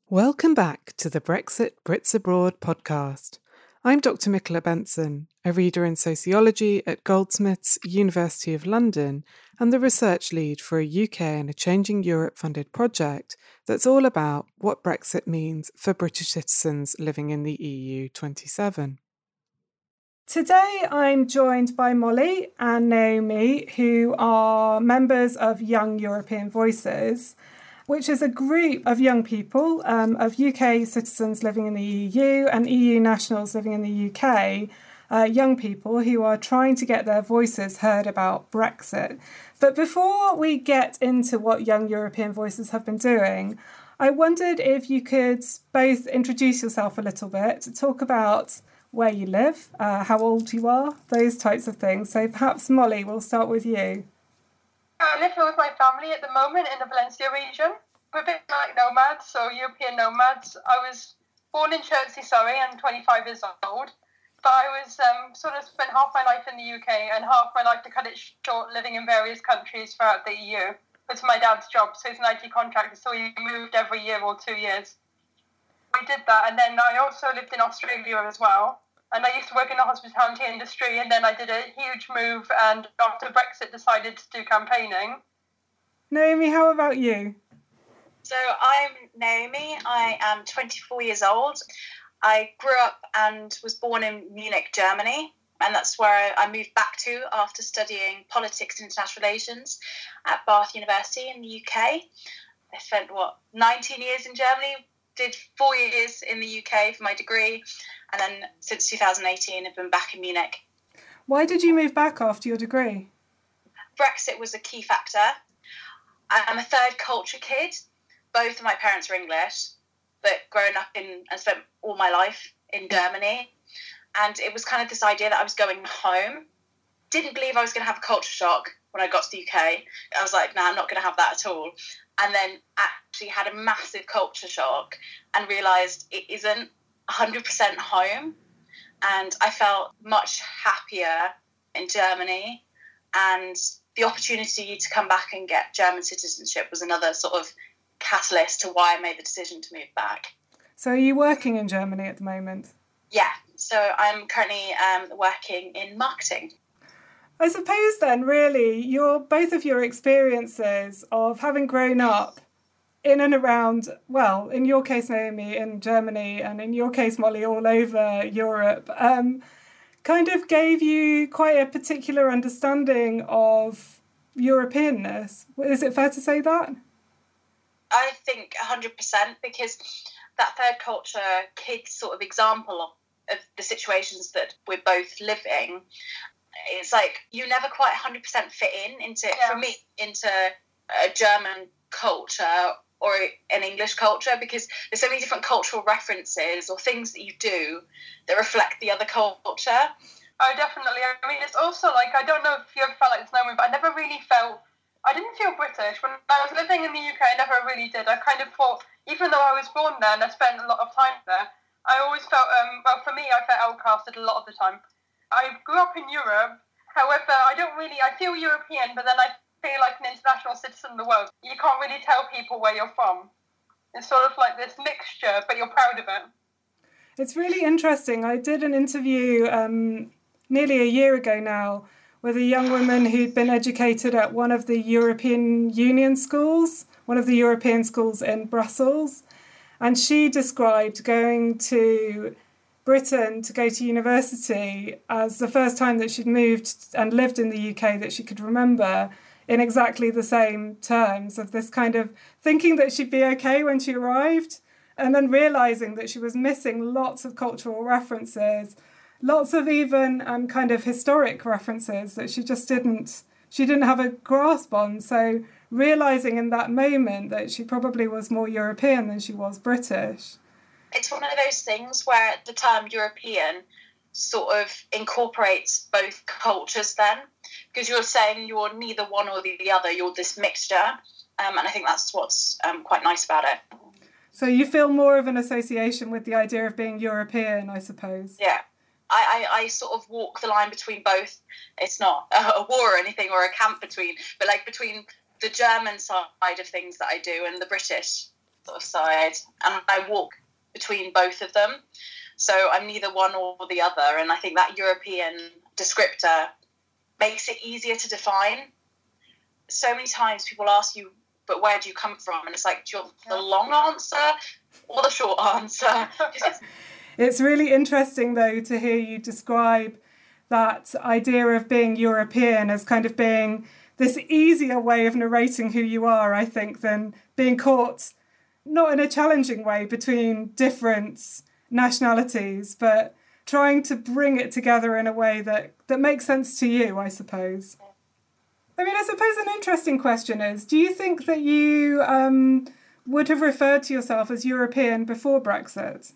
Welcome back to the Brexit Brits Abroad podcast. I'm Dr. Michaela Benson, a reader in sociology at Goldsmiths, University of London, and the research lead for a UK and a Changing Europe funded project that's all about what Brexit means for British citizens living in the EU 27. Today I'm joined by Molly and Naomi, who are members of Young European Voices, which is a group of young people, of UK citizens living in the EU and EU nationals living in the UK, young people who are trying to get their voices heard about Brexit. But before we get into what Young European Voices have been doing, I wondered if you could both introduce yourself a little bit, talk about where you live, how old you are, those types of things. So perhaps, Molly, we'll start with you. I live here with my family at the moment in the Valencia region. We're a bit like nomads, so European nomads. I was born in Chertsey, Surrey. I'm 25 years old. But I was sort of spent half my life in the UK and half my life, to cut it short, living in various countries throughout the EU. It's my dad's job, so he's an IT contractor, so he moved every year or 2 years. We did that, and then I also lived in Australia as well. And I used to work in the hospitality industry, and then I did a huge move, and after Brexit decided to do campaigning. Naomi, how about you? So I'm Naomi. I am 24 years old. I grew up and was born in Munich, Germany, and that's where I moved back to after studying politics and international relations at Bath University in the UK. I spent, 19 years in Germany, did 4 years in the UK for my degree, and then since 2018 I've been back in Munich. Why did you move back after your degree? Brexit was a key factor. I'm a third culture kid. Both of my parents are English, but grown up and spent all my life in Germany. And it was kind of this idea that I was going home. Didn't believe I was going to have a culture shock when I got to the UK. I was like, I'm not going to have that at all. And then actually had a massive culture shock and realised it isn't 100% home. And I felt much happier in Germany. And the opportunity to come back and get German citizenship was another sort of catalyst to why I made the decision to move back. So are you working in Germany at the moment? Yeah, so I'm currently working in marketing. I suppose then, really, both of your experiences of having grown up in and around, well, in your case, Naomi, in Germany, and in your case, Molly, all over Europe, kind of gave you quite a particular understanding of Europeanness. Is it fair to say that? I think 100%, because that third culture kid sort of example of the situations that we're both living, it's like you never quite 100% fit for me, into a German culture or an English culture, because there's so many different cultural references or things that you do that reflect the other culture. Oh, definitely. I mean, it's also like, I don't know if you ever felt like this, Naomi, but I didn't feel British. When I was living in the UK, I never really did. I kind of thought, even though I was born there and I spent a lot of time there, I always felt, for me, I felt outcasted a lot of the time. I grew up in Europe. However, I feel European, but then I feel like an international citizen of the world. You can't really tell people where you're from. It's sort of like this mixture, but you're proud of it. It's really interesting. I did an interview nearly a year ago now with a young woman who'd been educated at one of the European Union schools, one of the European schools in Brussels. And she described going to Britain to go to university as the first time that she'd moved and lived in the UK that she could remember, in exactly the same terms of this kind of thinking that she'd be okay when she arrived, and then realising that she was missing lots of cultural references, lots of even kind of historic references that she didn't have a grasp on. So realising in that moment that she probably was more European than she was British. It's one of those things where the term European sort of incorporates both cultures then, because you're saying you're neither one or the other, you're this mixture, and I think that's what's quite nice about it. So you feel more of an association with the idea of being European, I suppose. Yeah. I sort of walk the line between both. It's not a war or anything or a camp between, but like between the German side of things that I do and the British sort of side, and I walk between both of them. So I'm neither one or the other, and I think that European descriptor makes it easier to define. So many times people ask you, but where do you come from? And it's like, do you want the long answer or the short answer? It's really interesting, though, to hear you describe that idea of being European as kind of being this easier way of narrating who you are, I think, than being caught, not in a challenging way, between different nationalities, but trying to bring it together in a way that makes sense to you, I suppose. I mean, I suppose an interesting question is, do you think that you would have referred to yourself as European before Brexit?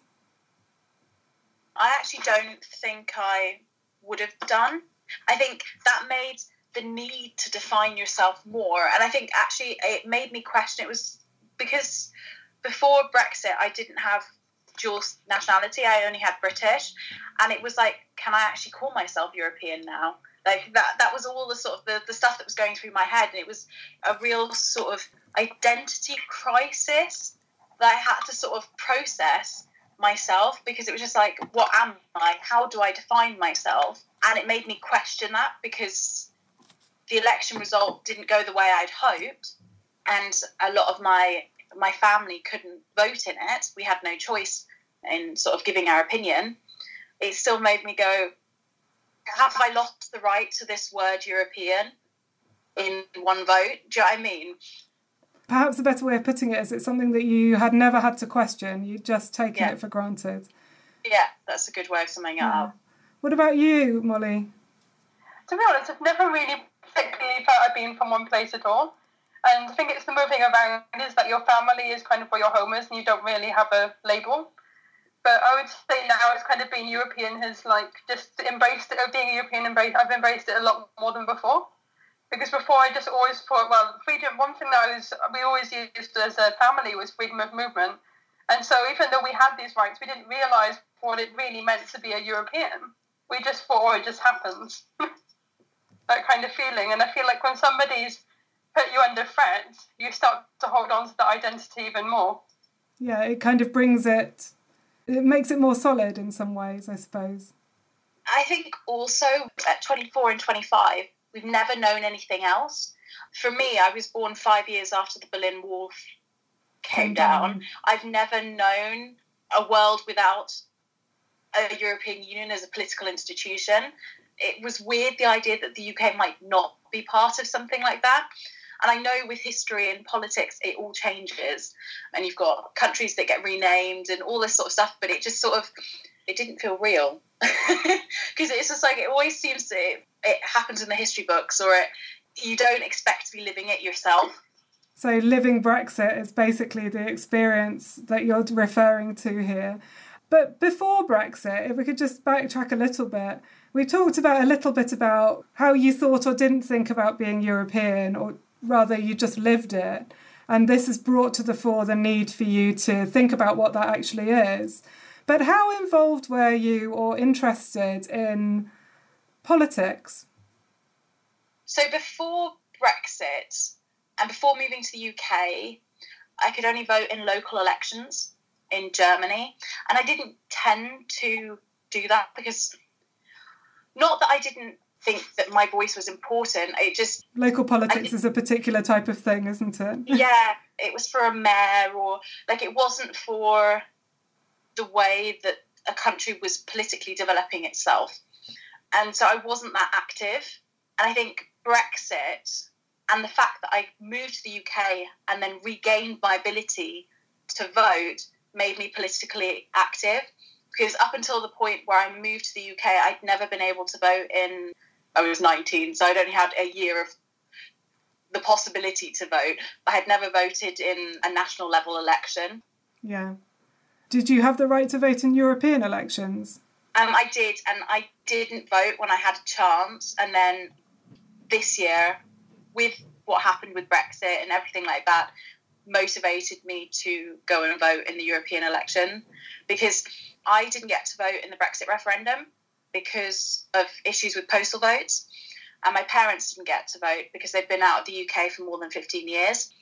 I actually don't think I would have done. I think that made the need to define yourself more. And I think actually it made me question. It was because before Brexit, I didn't have dual nationality. I only had British. And it was like, can I actually call myself European now? Like that was all the sort of the stuff that was going through my head. And it was a real sort of identity crisis that I had to sort of process myself, because it was just like, what am I? How do I define myself? And it made me question that, because the election result didn't go the way I'd hoped, and a lot of my family couldn't vote in it. We had no choice in sort of giving our opinion. It still made me go, have I lost the right to this word European in one vote? Do you know what I mean? Perhaps a better way of putting it is it's something that you had never had to question. You'd just taken it for granted. Yeah, that's a good way of summing it up. What about you, Molly? To be honest, I've never really particularly felt I've been from one place at all. And I think it's the moving around is that your family is kind of where your home is, and you don't really have a label. But I would say now it's kind of being European has like just embraced it, being European, I've embraced it a lot more than before. Because before I just always thought, well, freedom, one thing that we always used as a family was freedom of movement. And so even though we had these rights, we didn't realise what it really meant to be a European. We just thought, oh, it just happens. That kind of feeling. And I feel like when somebody's put you under threat, you start to hold on to that identity even more. Yeah, it kind of it makes it more solid in some ways, I suppose. I think also at 24 and 25, we've never known anything else. For me, I was born 5 years after the Berlin Wall came down. I've never known a world without a European Union as a political institution. It was weird, the idea that the UK might not be part of something like that. And I know with history and politics, it all changes. And you've got countries that get renamed and all this sort of stuff, but it just sort of, it didn't feel real. Because it's just like, it always seems that it happens in the history books, or you don't expect to be living it yourself. So living Brexit is basically the experience that you're referring to here. But before Brexit, if we could just backtrack a little bit, we talked a little bit about how you thought or didn't think about being European, or rather you just lived it. And this has brought to the fore the need for you to think about what that actually is. But how involved were you or interested in politics? So before Brexit and before moving to the UK, I could only vote in local elections in Germany. And I didn't tend to do that because, not that I didn't think that my voice was important, it just... Local politics is a particular type of thing, isn't it? Yeah, it was for a mayor, or like it wasn't for the way that a country was politically developing itself. And so I wasn't that active. And I think Brexit and the fact that I moved to the UK and then regained my ability to vote made me politically active. Because up until the point where I moved to the UK, I'd never been able to vote I was 19, so I'd only had a year of the possibility to vote. I had never voted in a national level election. Yeah. Did you have the right to vote in European elections? I did, and I didn't vote when I had a chance. And then this year, with what happened with Brexit and everything like that, motivated me to go and vote in the European election, because I didn't get to vote in the Brexit referendum because of issues with postal votes, and my parents didn't get to vote because they've been out of the UK for more than 15 years.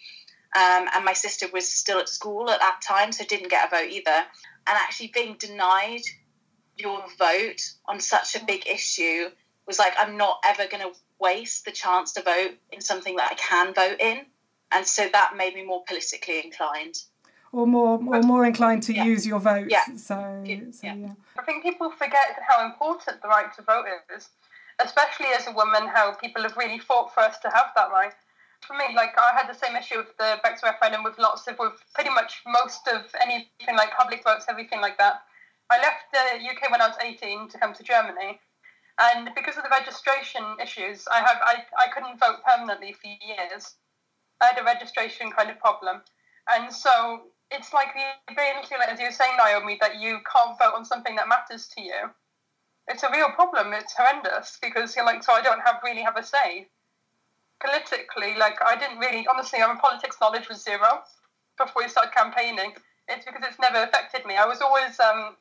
And my sister was still at school at that time, so didn't get a vote either. And actually being denied your vote on such a big issue was like, I'm not ever going to waste the chance to vote in something that I can vote in. And so that made me more politically inclined. Or more inclined to use your vote. Yeah. So yeah. I think people forget how important the right to vote is, especially as a woman, how people have really fought for us to have that right. For me, like, I had the same issue with the Brexit referendum with pretty much most of anything like public votes, everything like that. I left the UK when I was 18 to come to Germany, and because of the registration issues, I couldn't vote permanently for years. I had a registration kind of problem, and so it's like the ability, like, as you were saying, Naomi, that you can't vote on something that matters to you. It's a real problem. It's horrendous because you're like, so I don't really have a say. Politically, like, I didn't really, honestly, my politics knowledge was zero before we started campaigning. It's because it's never affected me. I was always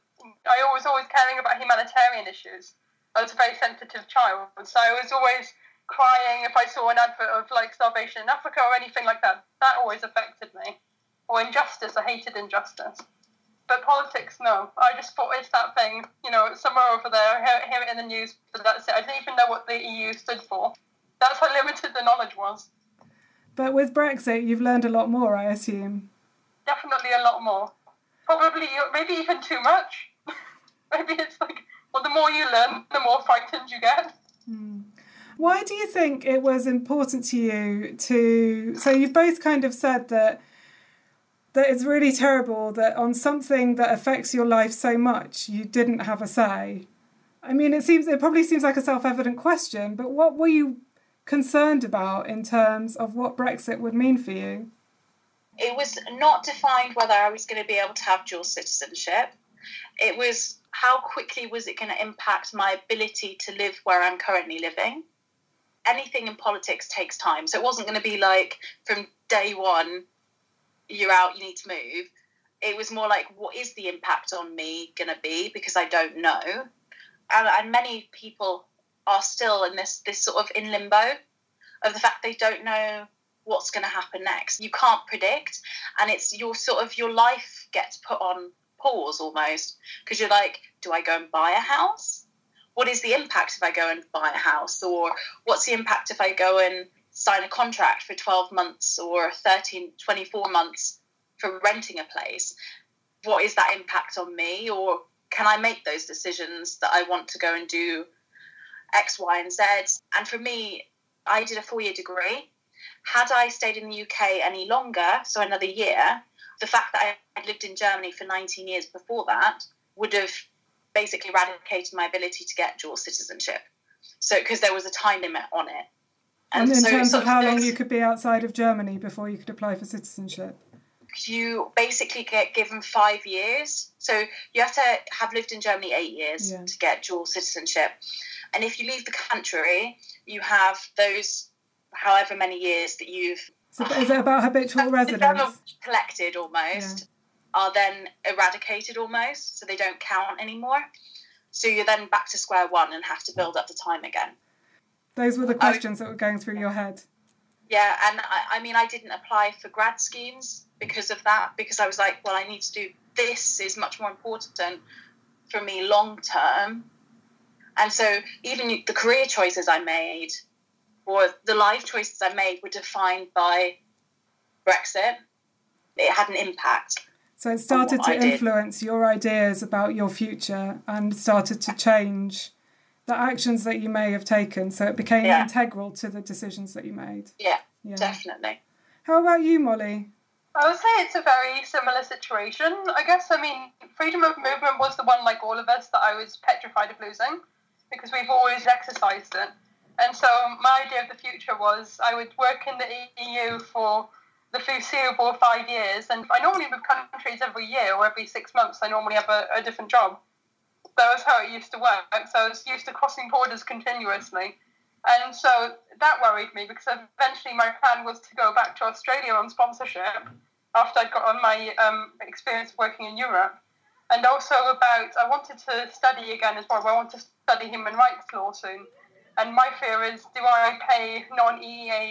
caring about humanitarian issues. I was a very sensitive child, so I was always crying if I saw an advert of, like, starvation in Africa or anything like that. That always affected me. Or injustice, I hated injustice. But politics, no. I just thought it's that thing, somewhere over there, I hear it in the news, but that's it. I didn't even know what the EU stood for. That's how limited the knowledge was. But with Brexit, you've learned a lot more, I assume. Definitely a lot more. Probably, maybe even too much. Maybe it's like, well, the more you learn, the more frightened you get. Why do you think it was important to you so you've both kind of said that it's really terrible that on something that affects your life so much, you didn't have a say. I mean, it probably seems like a self-evident question, but what were you concerned about in terms of what Brexit would mean for you? It was not defined whether I was going to be able to have dual citizenship. It was how quickly was it going to impact my ability to live where I'm currently living. Anything in politics takes time. So it wasn't going to be like from day one, you're out, you need to move. It was more like, what is the impact on me going to be? Because I don't know. And many people are still in this sort of in limbo of the fact they don't know what's going to happen next. You can't predict, and it's your life gets put on pause almost, because you're like, do I go and buy a house? What is the impact if I go and buy a house? Or what's the impact if I go and sign a contract for 12 months or 24 months for renting a place? What is that impact on me? Or can I make those decisions that I want to go and do X, Y, and Z? And for me, I did a 4-year degree. Had I stayed in the UK any longer, so another year, the fact that I had lived in Germany for 19 years before that would have basically eradicated my ability to get dual citizenship. So, because there was a time limit on it. And in terms of how long you could be outside of Germany before you could apply for citizenship? You basically get given 5 years. So you have to have lived in Germany 8 years to get dual citizenship. And if you leave the country, you have those however many years that you've... So is it about habitual residence? Collected almost, are then eradicated almost, so they don't count anymore. So you're then back to square one and have to build up the time again. Those were the questions that were going through your head. Yeah, and I mean, I didn't apply for grad schemes because of that, because I was like, well, I need to do this is much more important for me long term. And so even the career choices I made or the life choices I made were defined by Brexit. It had an impact. So it started to influence your ideas about your future and started to change the actions that you may have taken. So it became integral to the decisions that you made. Yeah, definitely. How about you, Molly? I would say it's a very similar situation. I guess, I mean, freedom of movement was the one, like all of us, that I was petrified of losing because we've always exercised it. And so my idea of the future was I would work in the EU for the foreseeable 5 years. And I normally move countries every year or every 6 months. I normally have a different job. That was how it used to work. So I was used to crossing borders continuously. And so that worried me because eventually my plan was to go back to Australia on sponsorship after I'd got on my experience working in Europe. And also I wanted to study again as well. I want to study human rights law soon. And my fear is, do I pay non-EEA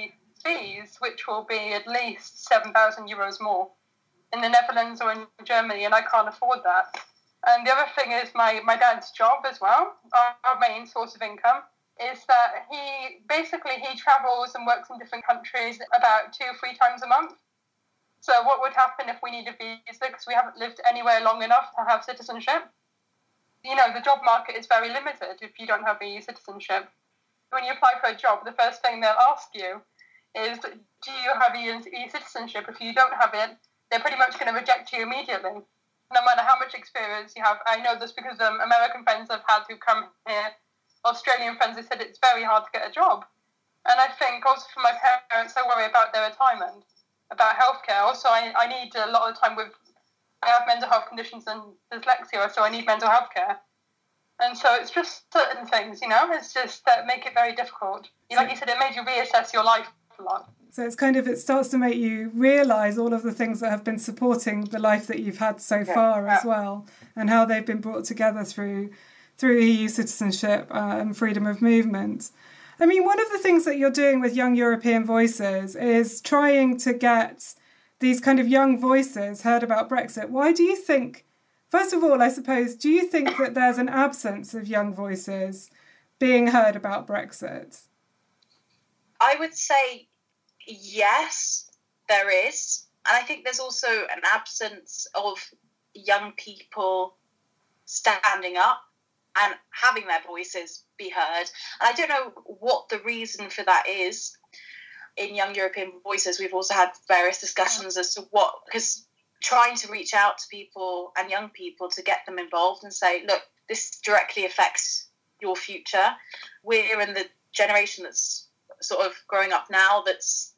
fees, which will be at least €7,000 more in the Netherlands or in Germany, and I can't afford that. And the other thing is my dad's job as well, our main source of income, is that he travels and works in different countries about 2 or 3 times a month. So what would happen if we need a visa because we haven't lived anywhere long enough to have citizenship? The job market is very limited if you don't have EU citizenship. When you apply for a job, the first thing they'll ask you is, do you have EU citizenship? If you don't have it, they're pretty much going to reject you immediately, no matter how much experience you have. I know this because American friends I've had who come here, Australian friends, they said it's very hard to get a job. And I think also for my parents, I worry about their retirement, about healthcare. Also, I need a lot of time I have mental health conditions and dyslexia, so I need mental health care. And so it's just certain things, it's just that make it very difficult. Like you said, it made you reassess your life a lot. So it starts to make you realise all of the things that have been supporting the life that you've had so far as well, and how they've been brought together through EU citizenship and freedom of movement. I mean, one of the things that you're doing with Young European Voices is trying to get these kind of young voices heard about Brexit. Why do you think, first of all, I suppose, do you think that there's an absence of young voices being heard about Brexit? I would say yes, there is. And I think there's also an absence of young people standing up and having their voices be heard. And I don't know what the reason for that is. In Young European Voices, we've also had various discussions as to because trying to reach out to people and young people to get them involved and say, look, this directly affects your future. We're in the generation that's sort of growing up now, that's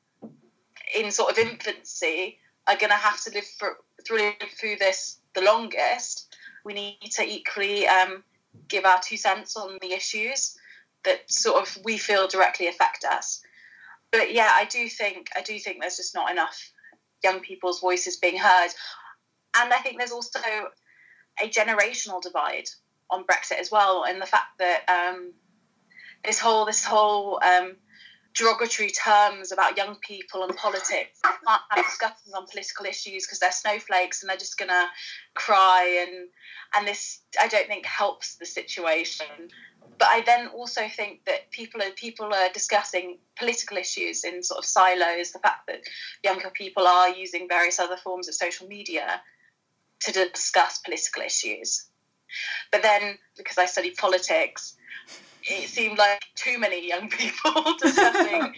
in sort of infancy, are going to have to live through this the longest. We need to equally give our 2 cents on the issues that sort of we feel directly affect us. But yeah, I do think there's just not enough young people's voices being heard. And I think there's also a generational divide on Brexit as well, in the fact that this whole derogatory terms about young people and politics, they can't have discussions on political issues because they're snowflakes and they're just going to cry, and this, I don't think, helps the situation. But I then also think that people are discussing political issues in sort of silos. The fact that younger people are using various other forms of social media to discuss political issues. But then, because I study politics, it seemed like too many young people discussing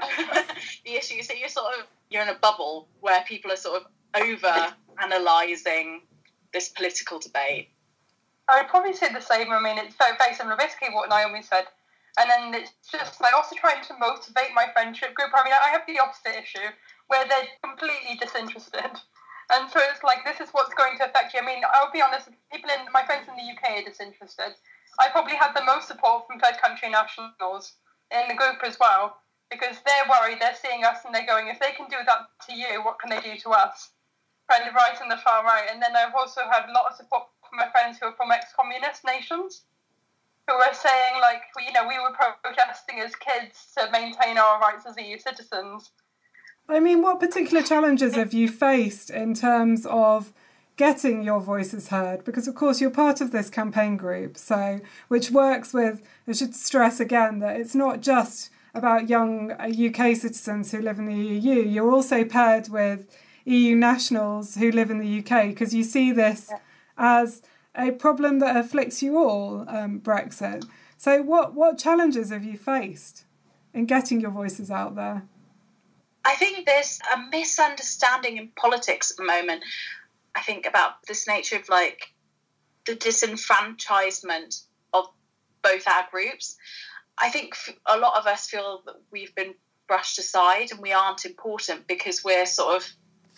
the issues. So you're in a bubble where people are sort of over-analysing this political debate. I would probably say the same. I mean, it's very, very similar, basically what Naomi said. And then it's just like also trying to motivate my friendship group. I mean, I have the opposite issue where they're completely disinterested. And so it's like, this is what's going to affect you. I mean, I'll be honest, my friends in the UK are disinterested. I probably had the most support from third country nationals in the group as well, because they're worried, they're seeing us and they're going, if they can do that to you, what can they do to us? Kind of right and the far right. And then I've also had a lot of support from my friends who are from ex-communist nations, who are saying, like, we were protesting as kids to maintain our rights as EU citizens. I mean, what particular challenges have you faced in terms of getting your voices heard? Because, of course, you're part of this campaign group, which works with, I should stress again, that it's not just about young UK citizens who live in the EU. You're also paired with EU nationals who live in the UK, because you see this as a problem that afflicts you all, Brexit. So what challenges have you faced in getting your voices out there? I think there's a misunderstanding in politics at the moment, I think, about this nature of, like, the disenfranchisement of both our groups. I think a lot of us feel that we've been brushed aside and we aren't important because we're sort of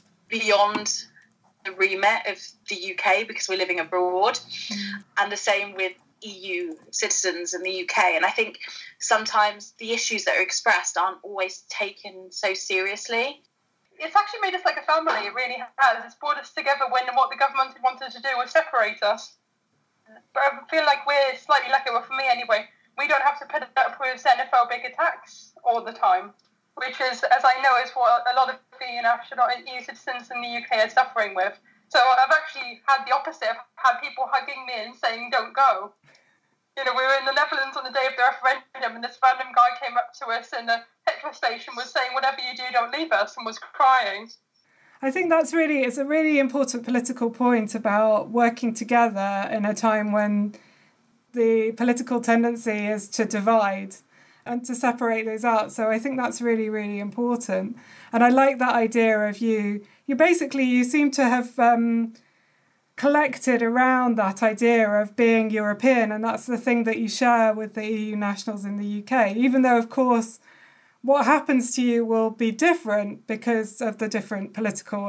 beyond the remit of the UK because we're living abroad. And the same with EU citizens in the UK. And I think sometimes the issues that are expressed aren't always taken so seriously. It's actually made us like a family, it really has. It's brought us together when what the government wanted to do was separate us. But I feel like we're slightly lucky, well, for me anyway, we don't have to put up with xenophobic attacks all the time. which is, as I know, is what a lot of the national EU citizens in the UK are suffering with. So I've actually had the opposite. I've had people hugging me and saying, don't go. We were in the Netherlands on the day of the referendum, and this random guy came up to us in a petrol station, was saying, whatever you do, don't leave us, and was crying. I think it's a really important political point about working together in a time when the political tendency is to divide and to separate those out. So I think that's really, really important. And I like that idea of you seem to have collected around that idea of being European, and that's the thing that you share with the EU nationals in the UK, even though, of course, what happens to you will be different because of the different political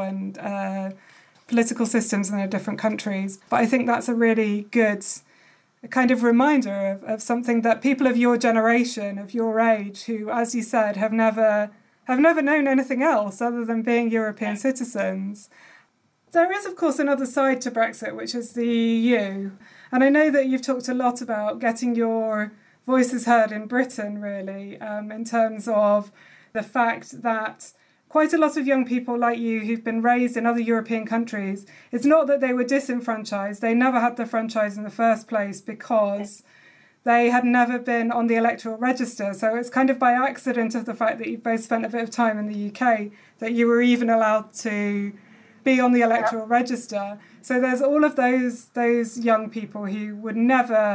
systems in the different countries. But I think that's a really good kind of reminder of something that people of your generation, of your age, who, as you said, have never known anything else other than being European citizens. There is, of course, another side to Brexit, which is the EU. And I know that you've talked a lot about getting your voices heard in Britain, really, in terms of the fact that quite a lot of young people like you who've been raised in other European countries, it's not that they were disenfranchised. They never had the franchise in the first place because they had never been on the electoral register. So it's kind of by accident of the fact that you've both spent a bit of time in the UK that you were even allowed to be on the electoral register. So there's all of those young people who wouldn't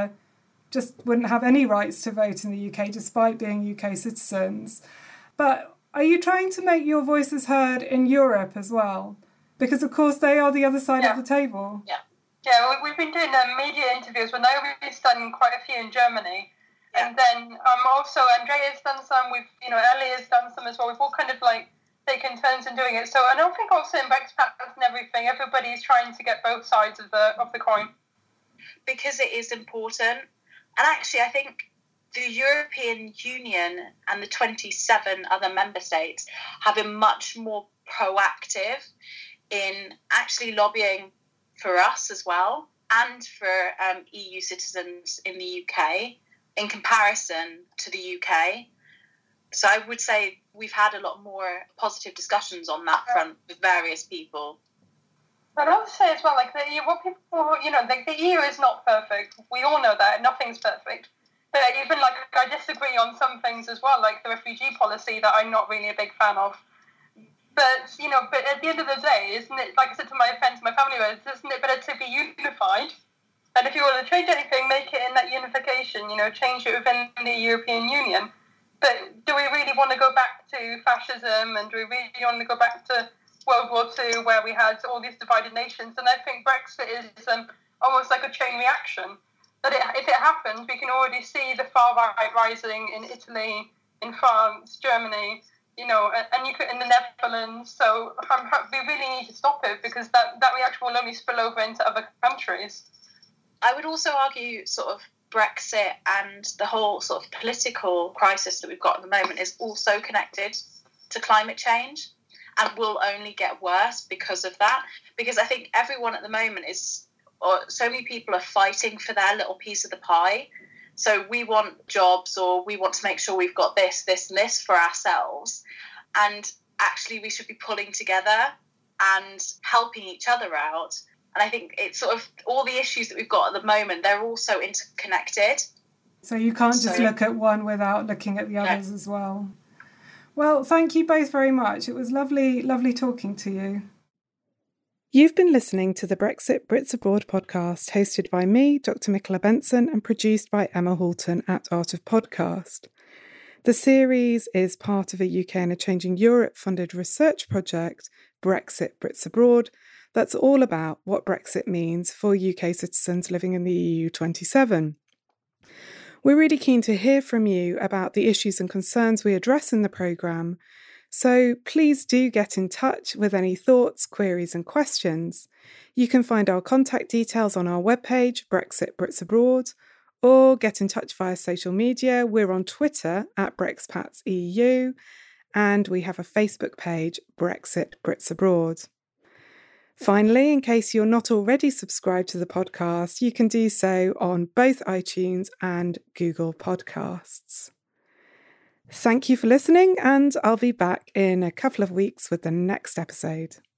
have any rights to vote in the UK despite being UK citizens. But are you trying to make your voices heard in Europe as well? Because, of course, they are the other side of the table. Yeah, we've been doing media interviews. Well, Naomi's done quite a few in Germany. Yeah. And then also Andrea's done some. Ellie has done some as well. We've all kind of taken turns in doing it. So I don't think also in Brexpats and everything, everybody's trying to get both sides of the coin. Because it is important. And actually, I think the European Union and the 27 other member states have been much more proactive in actually lobbying for us as well and for EU citizens in the UK in comparison to the UK. So I would say we've had a lot more positive discussions on that front with various people. I'd also say as well, the EU is not perfect. We all know that. Nothing's perfect. But even I disagree on some things as well, like the refugee policy that I'm not really a big fan of. But at the end of the day, isn't it, like I said to my friends, my family members, isn't it better to be unified? And if you want to change anything, make it in that unification, change it within the European Union. But do we really want to go back to fascism, and do we really want to go back to World War II where we had all these divided nations? And I think Brexit is almost like a chain reaction. That if it happens, we can already see the far right rising in Italy, in France, Germany, and you could in the Netherlands. So we really need to stop it because that reaction will only spill over into other countries. I would also argue sort of Brexit and the whole sort of political crisis that we've got at the moment is also connected to climate change and will only get worse because of that. Because I think everyone at the moment so many people are fighting for their little piece of the pie. So we want jobs, or we want to make sure we've got this, and this for ourselves. And actually we should be pulling together and helping each other out. And I think it's sort of all the issues that we've got at the moment, they're all so interconnected. So you can't just look at one without looking at the others as well. Well, thank you both very much. It was lovely talking to you. You've been listening to the Brexit Brits Abroad podcast, hosted by me, Dr. Michaela Benson, and produced by Emma Halton at Art of Podcast. The series is part of a UK and a Changing Europe funded research project, Brexit Brits Abroad, that's all about what Brexit means for UK citizens living in the EU 27. We're really keen to hear from you about the issues and concerns we address in the programme, so please do get in touch with any thoughts, queries and questions. You can find our contact details on our webpage, Brexit Brits Abroad, or get in touch via social media. We're on Twitter at BrexpatsEU, and we have a Facebook page, Brexit Brits Abroad. Finally, in case you're not already subscribed to the podcast, you can do so on both iTunes and Google Podcasts. Thank you for listening, and I'll be back in a couple of weeks with the next episode.